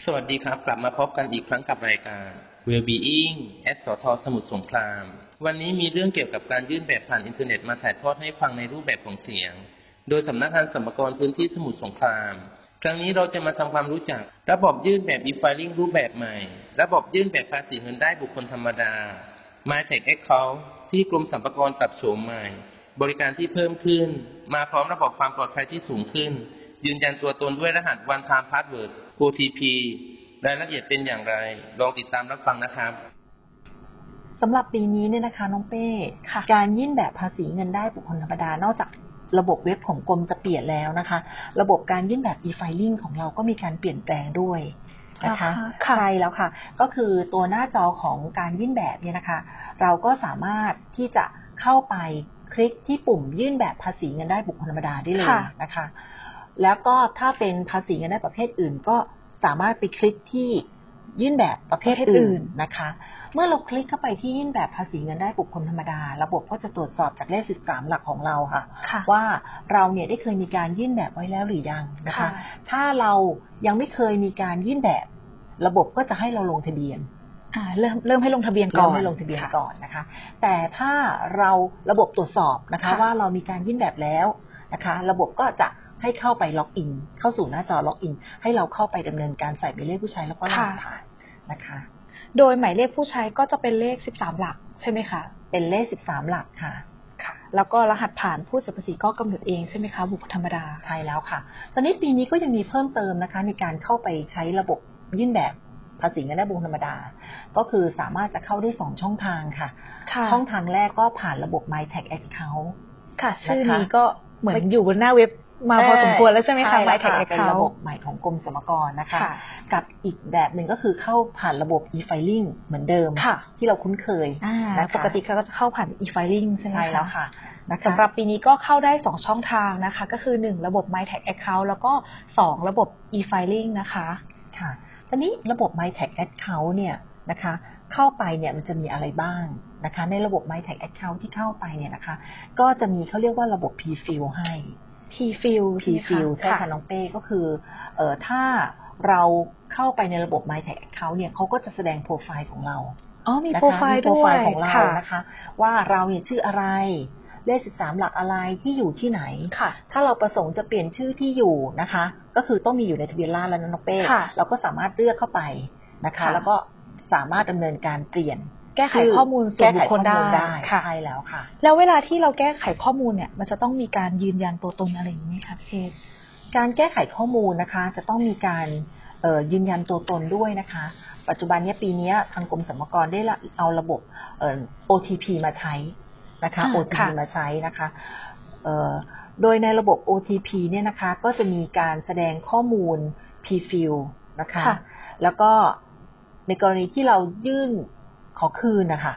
สวัสดีครับกลับมาพบกันอีกครั้งกับรายการ Wellbeing สท.สมุทรสงครามวันนี้มีเรื่องเกี่ยวกับการยื่นแบบผ่านอินเทอร์เน็ตมาถ่ายทอดให้ฟังในรูปแบบของเสียงโดยสำนักงานสรรพากรพื้นที่สมุทรสงครามครั้งนี้เราจะมาทำความรู้จักระบบยื่นแบบ e-filing รูปแบบใหม่ระบบยื่นแบบภาษีเงินได้บุคคลธรรมดา MyTax Account ที่กรมสรรพากรปรับโฉมใหม่บริการที่เพิ่มขึ้นมาพร้อมระบบความปลอดภัยที่สูงขึ้นยืนยันตัวตนด้วยรหัส One Time Password OTP รายละเอียดเป็นอย่างไรลองติดตามรับฟังนะครับสำหรับปีนี้เนี่ยนะคะน้องเป้การยื่นแบบภาษีเงินได้บุคคลธรรมดานอกจากระบบเว็บของกรมจะเปลี่ยนแล้วนะคะระบบการยื่นแบบ e-filing ของเราก็มีการเปลี่ยนแปลงด้วยนะคะใช่แล้วค่ะก็คือตัวหน้าจอของการยื่นแบบเนี่ยนะคะเราก็สามารถที่จะเข้าไปคลิกที่ปุ่มยื่นแบบภาษีเงินได้บุคคลธรรมดาได้เลยนะคะแล้วก็ถ้าเป็นภาษีเงินได้ประเภทอื่นก็สามารถไปคลิกที่ยื่นแบบประเภทอื่นนะคะเมื่อเราคลิกเข้าไปที่ยื่นแบบภาษีเงินได้บุคคลธรรมดาระบบก็จะตรวจสอบจากเลข13หลักของเราค่ะว่าเราเนี่ยได้เคยมีการยื่นแบบไว้แล้วหรือยังนะคะถ้าเรายังไม่เคยมีการยื่นแบบระบบก็จะให้เราลงทะเบียนเริ่มให้ลงทะเบียนก่อนนะคะแต่ถ้าเราระบบตรวจสอบนะคะว่าเรามีการยื่นแบบแล้วนะคะระบบก็จะให้เข้าไปล็อกอินเข้าสู่หน้าจอล็อกอินให้เราเข้าไปดำเนินการใส่หมายเลขผู้ใช้แล้วก็รหัสผ่านนะคะโดยหมายเลขผู้ใช้ก็จะเป็นเลข13หลักใช่ไหมคะเป็นเลข13หลักค่ะแล้วก็รหัสผ่านผู้เสียภาษีก็กำหนดเองใช่ไหมคะบุคคลธรรมดาใช่แล้วค่ะตอนนี้ปีนี้ก็ยังมีเพิ่มเติมนะคะในการเข้าไปใช้ระบบยื่นแบบภาษีเงินได้บุคคลธรรมดาก็คือสามารถจะเข้าได้2ช่องทางค่ะช่องทางแรกก็ผ่านระบบ MyTax Account ค่ะชื่อนี้ก็เหมือนอยู่บนหน้าเว็บมาพอสมควรแล้วใช่ไหมคะ MyTax Account เป็นระบบใหม่ของกรมสรรพากรนะคะกับอีกแบบหนึ่งก็คือเข้าผ่านระบบ e-filing เหมือนเดิมที่เราคุ้นเคยปกติก็จะเข้าผ่าน e-filing ใช่ไหมคะใช่แล้วค่ะสำหรับปีนี้ก็เข้าได้2ช่องทางนะคะก็คือ1ระบบ MyTax Account แล้วก็2ระบบ e-filing นะคะค่ะตอนนี้ระบบ MyTax Account เนี่ยนะคะเข้าไปเนี่ยมันจะมีอะไรบ้างนะคะในระบบ MyTax Account ที่เข้าไปเนี่ยนะคะก็จะมีเขาเรียกว่าระบบ P-Fill ให้ P-Fill ใช่ค่ะน้องเป้ก็คือถ้าเราเข้าไปในระบบ MyTax Account เนี่ยเขาก็จะแสดงโปรไฟล์ของเรามีโปรไฟล์ด้วยของเรานะคะว่าเราเนี่ยชื่ออะไรเลข13หลักอะไรที่อยู่ที่ไหนถ้าเราประสงค์จะเปลี่ยนชื่อที่อยู่นะคะก็คือต้องมีอยู่ในทะเบียนราษฎร์แล้วนะน้องเป้เราก็สามารถเลือกเข้าไปนะคะแล้วก็สามารถดำเนินการเปลี่ยนแก้ไขข้อมูลส่วนบุคคลได้ใช่แล้วค่ะแล้วเวลาที่เราแก้ไขข้อมูลเนี่ยมันจะต้องมีการยืนยันตัวตนอะไรอย่างนี้ไหมคะพี่การแก้ไขข้อมูลนะคะจะต้องมีการยืนยันตัวตนด้วยนะคะปัจจุบันนี้ปีนี้ทางกรมสรรพากรได้เอาระบบOTP มาใช้นะคะ OTP มาใช้นะคะโดยในระบบ OTP เนี่ยนะคะก็จะมีการแสดงข้อมูล P-Fill นะคะแล้วก็ในกรณีที่เรายื่นขอคืนนะคะ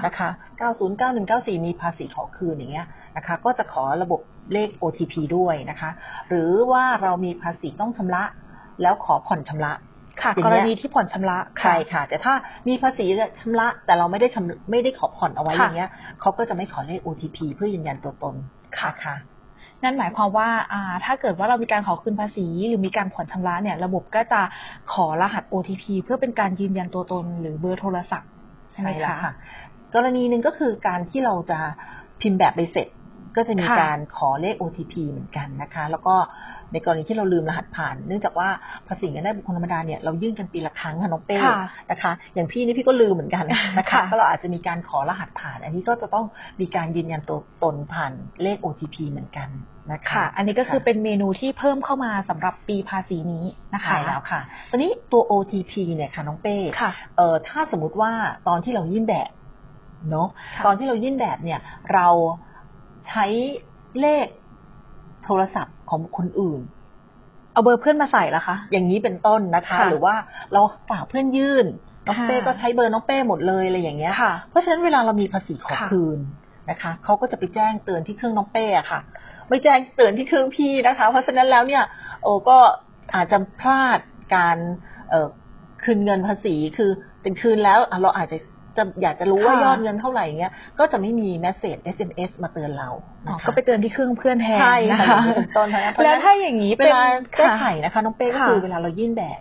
90 91 94มีภาษีขอคืนอย่างเงี้ยนะคะก็จะขอระบบเลข OTP ด้วยนะคะหรือว่าเรามีภาษีต้องชำระแล้วขอผ่อนชำระกรณีที่ผ่อนชำระใช่ค่ะแต่ถ้ามีภาษีชำระแต่เราไม่ได้ขอผ่อนเอาไว้อย่างเงี้ยเขาก็จะไม่ขอเลข OTP เพื่อยืนยันตัวตนค่ะนั่นหมายความว่าถ้าเกิดว่าเรามีการขอคืนภาษีหรือมีการผ่อนชำระเนี่ยระบบก็จะขอรหัส OTP เพื่อเป็นการยืนยันตัวตนหรือเบอร์โทรศัพท์ใช่ไหมคะกรณีหนึ่งก็คือการที่เราจะพิมพ์แบบใบเสร็จก็จะมีการขอเลข OTP เหมือนกันนะคะแล้วก็ในกรณีที่เราลืมรหัสผ่านเนื่องจากว่าภาษีเงินได้บุคคลธรรมดาเนี่ยเรายื่นกันปีละครั้งค่ะน้องเป้นะคะอย่างพี่นี่พี่ก็ลืมเหมือนกันนะคะก็เราอาจจะมีการขอรหัสผ่านอันนี้ก็จะต้องมีการยืนยันตัวตนผ่านเลข OTP เหมือนกันนะคะอันนี้ก็คือเป็นเมนูที่เพิ่มเข้ามาสำหรับปีภาษีนี้นะคะใช่แล้วค่ะตอนนี้ตัว OTP เนี่ยค่ะน้องเป้ถ้าสมมุติว่าตอนที่เรายื่นแบบเนาะตอนที่เรายื่นแบบเนี่ยเราใช้เลขโทรศัพท์ของคนอื่นเอาเบอร์เพื่อนมาใส่ละคะอย่างนี้เป็นต้นนะคะหรือว่าเราฝากเพื่อนยื่นน้องเป้ก็ใช้เบอร์น้องเป้หมดเลยอะไรอย่างเงี้ยเพราะฉะนั้นเวลาเรามีภาษีขอคืนนะคะเขาก็จะไปแจ้งเตือนที่เครื่องน้องเป้ค่ะไม่แจ้งเตือนที่เครื่องพี่นะคะเพราะฉะนั้นแล้วเนี่ยก็อาจจะพลาดการคืนเงินภาษีคือเป็นคืนแล้วเราอาจจะอยากจะรู้ว่ายอดเงินเท่าไหร่เงี้ยก็จะไม่มีเมสเสจ SMS มาเตือนเราก็ไปเตือนที่เครื่องเพื่อนแทนนะคะเป็นต้นแล้วถ้าอย่างนี้เวลาแก้ไขนะคะน้องเป้ก็คือเวลาเรายื่นแบบ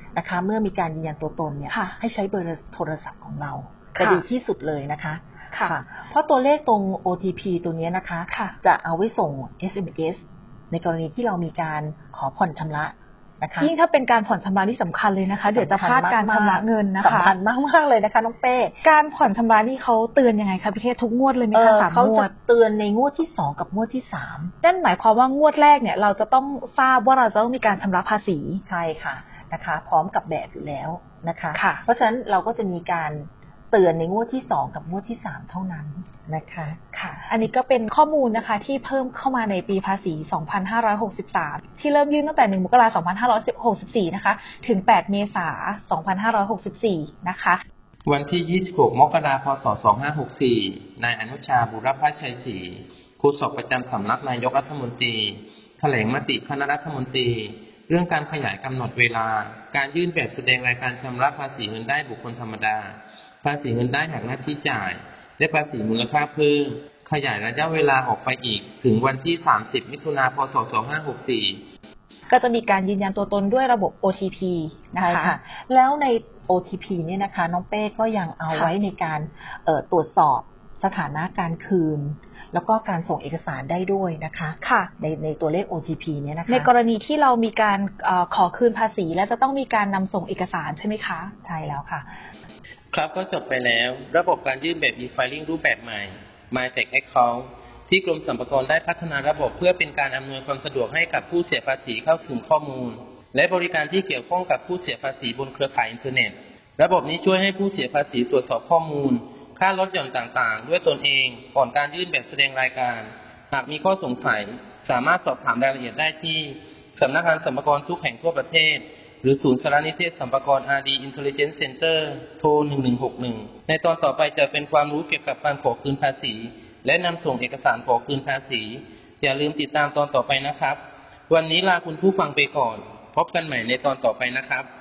นะคะเมื่อมีการยืนยันตัวตนเนี่ยให้ใช้เบอร์โทรศัพท์ของเราจะดีที่สุดเลยนะคะเพราะตัวเลขตรง OTP ตัวนี้นะคะจะเอาไว้ส่ง SMS ในกรณีที่เรามีการขอผ่อนชำระนะคะยิ่งถ้าเป็นการผ่อนชำระนี่สำคัญเลยนะคะเดี๋ยวจะพลาดการชำระเงินนะคะสำคัญมากๆเลยนะคะน้องเป้การผ่อนชำระนี่เขาเตือนยังไงคะพี่เทศทุกงวดเลยไหมคะ3 งวดเขาจะเตือนในงวดที่2กับงวดที่3 นั่นหมายความว่างวดแรกเนี่ยเราจะต้องทราบว่าเราจะต้องมีการชำระภาษีใช่ค่ะนะคะพร้อมกับแบบอยู่แล้วนะคะเพราะฉะนั้นเราก็จะมีการเตือนในงวดที่2กับงวดที่3เท่านั้นนะคะค่ะอันนี้ก็เป็นข้อมูลนะคะที่เพิ่มเข้ามาในปีภาษี2563ที่เริ่มยื่นตั้งแต่1 มกราคม 2564นะคะถึง8 เมษายน 2564นะคะวันที่26 มกราคม พ.ศ. 2564นายอนุชาบุรพชัยศรีโฆษกประจำสำนักนายกรัฐมนตรีแถลงมติคณะรัฐมนตรีเรื่องการขยายกำหนดเวลาการยื่นแบบแสดงรายการชำระภาษีเงินได้บุคคลธรรมดาภาษีเงินได้หักหน้าที่จ่ายและภาษีมูลค่าเพิ่มขยายระยะเวลาออกไปอีกถึงวันที่30 มิถุนายน พ.ศ. 2564 ก็จะมีการยืนยันตัวตนด้วยระบบ OTP นะคะแล้วใน OTP เนี่ยนะคะน้องเป้ก็ยังเอาไว้ในการตรวจสอบสถานะการคืนแล้วก็การส่งเอกสารได้ด้วยนะคะในตัวเลข OTP เนี่ยนะคะในกรณีที่เรามีการขอคืนภาษีและจะต้องมีการนำส่งเอกสารใช่ไหมคะใช่แล้วค่ะครับก็จบไปแล้วระบบการยื่นแบบ e-filing รูปแบบใหม่ MyTax Account ที่กรมสรรพากรได้พัฒนาระบบเพื่อเป็นการอำนวยความสะดวกให้กับผู้เสียภาษีเข้าถึงข้อมูลและบริการที่เกี่ยวข้องกับผู้เสียภาษีบนเครือข่ายอินเทอร์เน็ตระบบนี้ช่วยให้ผู้เสียภาษีตรวจสอบข้อมูลค่าลดหย่อนต่างๆด้วยตนเองก่อนการยื่นแบบแสดงรายการหากมีข้อสงสัยสามารถสอบถามรายละเอียดได้ที่สำนักงานสรรพากรทุกแห่งทั่วประเทศหรือศูนย์สารนิเทศสรรพากร RD Intelligence Center โทร 1161 ในตอนต่อไปจะเป็นความรู้เกี่ยวกับการขอคืนภาษีและนำส่งเอกสารขอคืนภาษีอย่าลืมติดตามตอนต่อไปนะครับวันนี้ลาคุณผู้ฟังไปก่อนพบกันใหม่ในตอนต่อไปนะครับ